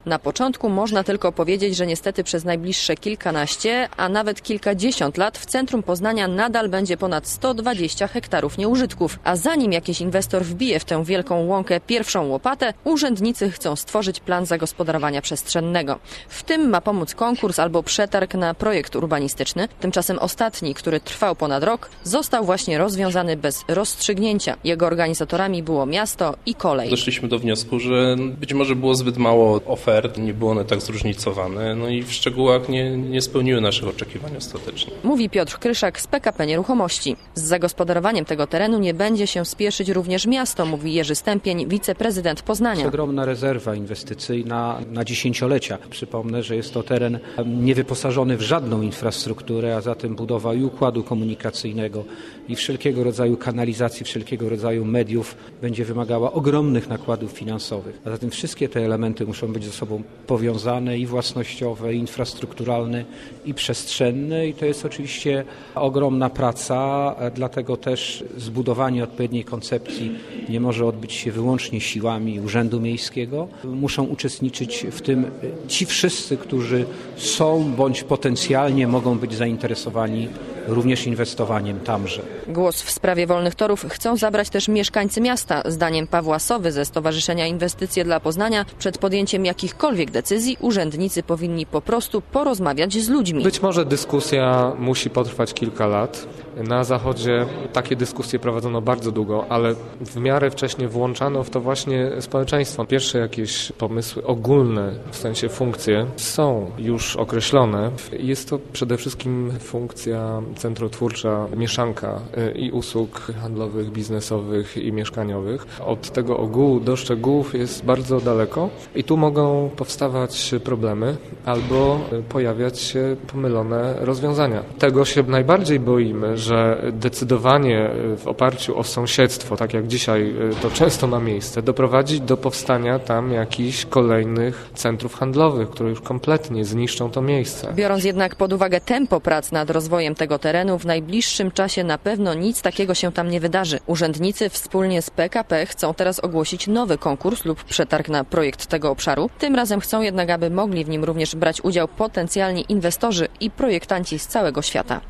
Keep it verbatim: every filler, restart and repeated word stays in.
Na początku można tylko powiedzieć, że niestety przez najbliższe kilkanaście, a nawet kilkadziesiąt lat w centrum Poznania nadal będzie ponad sto dwadzieścia hektarów nieużytków. A zanim jakiś inwestor wbije w tę wielką łąkę pierwszą łopatę, urzędnicy chcą stworzyć plan zagospodarowania przestrzennego. W tym ma pomóc konkurs albo przetarg na projekt urbanistyczny. Tymczasem ostatni, który trwał ponad rok, został właśnie rozwiązany bez rozstrzygnięcia. Jego organizatorami było miasto i kolej. Doszliśmy do wniosku, że być może było zbyt mało ofert, nie były one tak zróżnicowane, no i w szczegółach nie, nie spełniły naszych oczekiwań ostatecznie. Mówi Piotr Kryszak z P K P Nieruchomości. Z zagospodarowaniem tego terenu nie będzie się spieszyć również miasto, mówi Jerzy Stępień, wiceprezydent Poznania. Jest ogromna rezerwa inwestycyjna na dziesięciolecia. Przypomnę, że jest to teren niewyposażony w żadną infrastrukturę, a zatem budowa i układu komunikacyjnego i wszelkiego rodzaju kanalizacji, wszelkiego rodzaju mediów będzie wymagała ogromnych nakładów finansowych. A zatem wszystkie te elementy muszą być ze sobą powiązane i własnościowe, i infrastrukturalne, i przestrzenne i to jest oczywiście ogromna praca, dlatego też zbudowanie odpowiedniej koncepcji nie może odbyć się wyłącznie siłami Urzędu Miejskiego. Muszą uczestniczyć w tym ci wszyscy, którzy są bądź potencjalnie mogą być zainteresowani również inwestowaniem tamże. Głos w sprawie wolnych torów chcą zabrać też mieszkańcy miasta. Zdaniem Pawła Sowy ze Stowarzyszenia Inwestycje dla Poznania przed podjęciem jakichkolwiek decyzji urzędnicy powinni po prostu porozmawiać z ludźmi. Być może dyskusja musi potrwać kilka lat. Na Zachodzie takie dyskusje prowadzono bardzo długo, ale w miarę wcześnie włączano w to właśnie społeczeństwo. Pierwsze jakieś pomysły ogólne, w sensie funkcje, są już określone. Jest to przede wszystkim funkcja centrotwórcza, mieszanka i usług handlowych, biznesowych i mieszkaniowych. Od tego ogółu do szczegółów jest bardzo daleko i tu mogą powstawać problemy albo pojawiać się pomylone rozwiązania. Tego się najbardziej boimy, że decydowanie w oparciu o sąsiedztwo, tak jak dzisiaj to często ma miejsce, doprowadzi do powstania tam jakichś kolejnych centrów handlowych, które już kompletnie zniszczą to miejsce. Biorąc jednak pod uwagę tempo prac nad rozwojem tego terenu, w najbliższym czasie na pewno nic takiego się tam nie wydarzy. Urzędnicy wspólnie z P K P chcą teraz ogłosić nowy konkurs lub przetarg na projekt tego obszaru. Tym razem chcą jednak, aby mogli w nim również brać udział potencjalni inwestorzy i projektanci z całego świata.